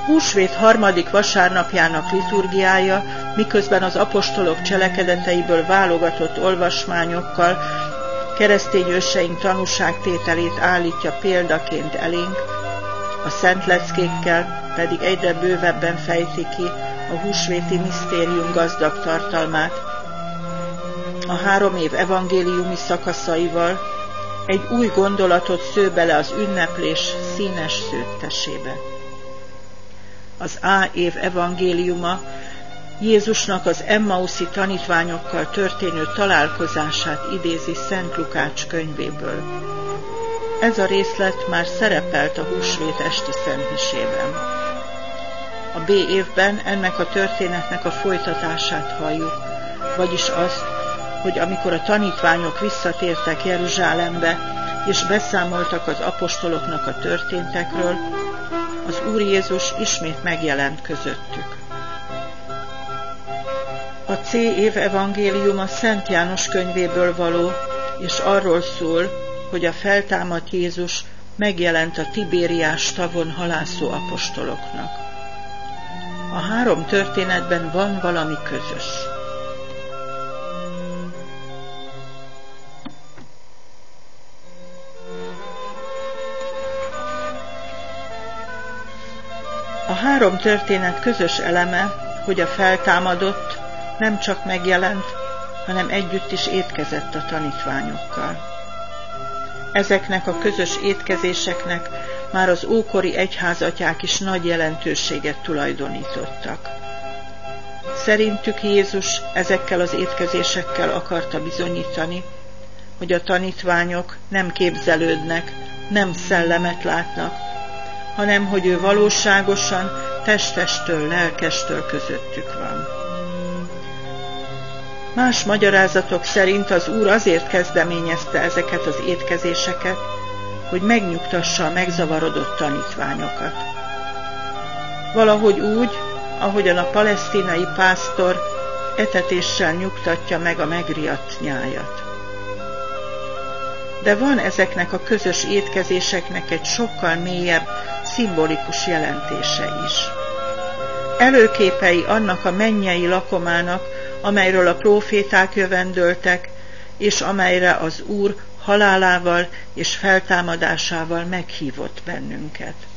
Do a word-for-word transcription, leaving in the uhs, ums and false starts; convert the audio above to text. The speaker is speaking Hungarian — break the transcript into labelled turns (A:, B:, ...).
A: Húsvét harmadik vasárnapjának liturgiája, miközben az apostolok cselekedeteiből válogatott olvasmányokkal keresztény őseink tanúságtételét állítja példaként elénk, a szentleckékkel pedig egyre bővebben fejti ki a húsvéti misztérium gazdag tartalmát. A három év evangéliumi szakaszaival egy új gondolatot sző bele az ünneplés színes szőttesébe. Az A év evangéliuma Jézusnak az emmauszi tanítványokkal történő találkozását idézi Szent Lukács könyvéből. Ez a részlet már szerepelt a húsvét esti szentmisében. A B évben ennek a történetnek a folytatását halljuk, vagyis azt, hogy amikor a tanítványok visszatértek Jeruzsálembe, és beszámoltak az apostoloknak a történtekről, az Úr Jézus ismét megjelent közöttük. A C év evangéliuma Szent János könyvéből való, és arról szól, hogy a feltámadt Jézus megjelent a Tibériás tavon halászó apostoloknak. A három történetben van valami közös. A három történet közös eleme, hogy a feltámadott nem csak megjelent, hanem együtt is étkezett a tanítványokkal. Ezeknek a közös étkezéseknek már az ókori egyházatyák is nagy jelentőséget tulajdonítottak. Szerintük Jézus ezekkel az étkezésekkel akarta bizonyítani, hogy a tanítványok nem képzelődnek, nem szellemet látnak, hanem hogy ő valóságosan testestől, lelkestől közöttük van. Más magyarázatok szerint az Úr azért kezdeményezte ezeket az étkezéseket, hogy megnyugtassa a megzavarodott tanítványokat. Valahogy úgy, ahogyan a palesztinai pásztor etetéssel nyugtatja meg a megriadt nyájat. De van ezeknek a közös étkezéseknek egy sokkal mélyebb, szimbolikus jelentése is. Előképei annak a mennyei lakomának, amelyről a próféták jövendöltek, és amelyre az Úr halálával és feltámadásával meghívott bennünket.